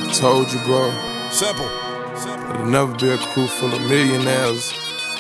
Told you, bro. Simple. There'll never be a crew full of millionaires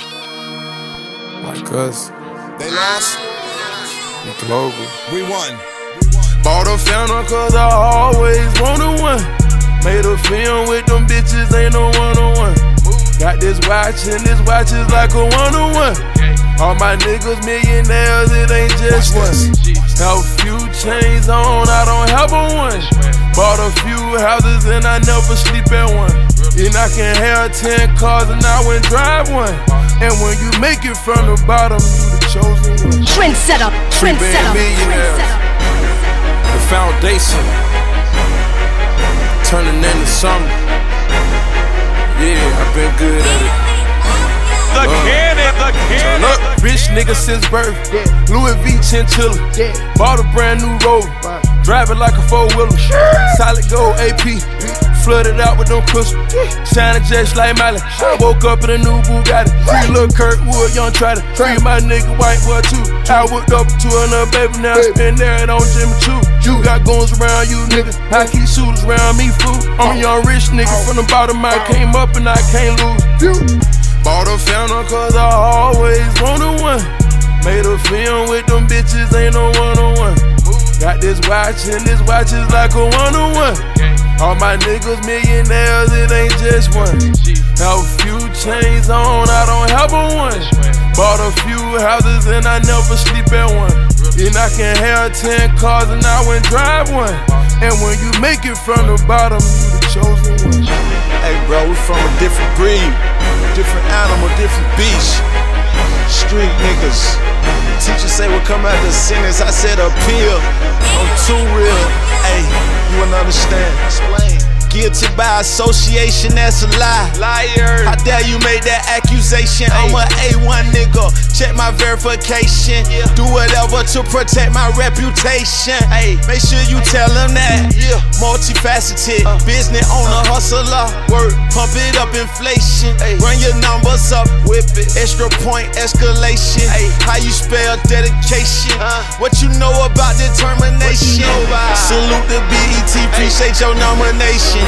like us. They lost. We global. We won. Bought a fountain cause I always wanted one. Made a film with them bitches, ain't no one-on-one. Got this watch and this watch is like a one-on-one. All my niggas millionaires, it ain't just one. Have a few chains on, I don't have a one. Bought a few houses and I never sleep at one. And I can have 10 cars and I wouldn't drive one. And when you make it from the bottom, you the chosen one. Trendsetter, trendsetter, trendsetter. The foundation, turning into something. Yeah, I've been good at it. The cannon. Rich nigga since birth, Louis V chinchilla. Bought a brand new Rover, drive it like a four-wheeler. Solid gold AP, flooded out with them crystals. Shining just like Miley. Woke up in a new Bugatti. Free Lil Kirkwood, young Trotter. Free my nigga white boy too. I whipped up to another baby, now I spin there on Jimmy Choo. You got guns around you niggas, I keep shooters around me fool. I'm a young rich nigga from the bottom, I came up and I can't lose. Bought a fountain cause I always wanted one. Made a film with them bitches, ain't no one-on-one. Got this watch and this watch is like a one-on-one. All my niggas millionaires, it ain't just one. Have a few chains on, I don't have a one. Bought a few houses and I never sleep at one. And I can have 10 cars and I wouldn't drive one. And when you make it from the bottom, you the chosen one. Hey bro, we from a different breed, different animal, different beast. Street niggas. Teacher say we'll come out the sentence, I said appeal. I'm too real. Hey, you wouldn't understand. Explain. Guilty by association, that's a lie. Liar. How dare you make that accusation? I'm a A1 nigga, check my verification. Do whatever to protect my reputation. Make sure you tell them that. Multifaceted, business owner, hustler. Work, pump it up, inflation. Run your numbers up, whip it. Extra point, escalation. How you spell dedication? What you know about determination? Salute the BET, appreciate your nomination.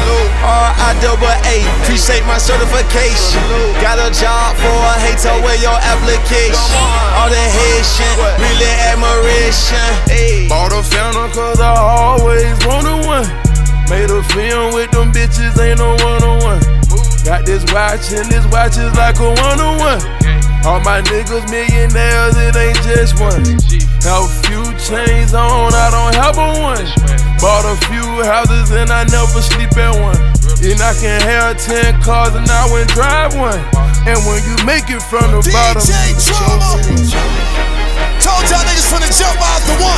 R-I-AA, appreciate my certification. Got a job for a hater, where your application. All the Haitian, really admiration. Bought a fountain cause I always wanted one. Made a film with them bitches, ain't no one-on-one. Got this watch and this watch is like a one-on-one. All my niggas millionaires, it ain't just one. Have a few chains on, I don't have a one. Bought a few houses and I never sleep at one. And I can have 10 cars and I wouldn't drive one. And when you make it from the bottom, DJ Drama. Told y'all niggas finna jump out the one.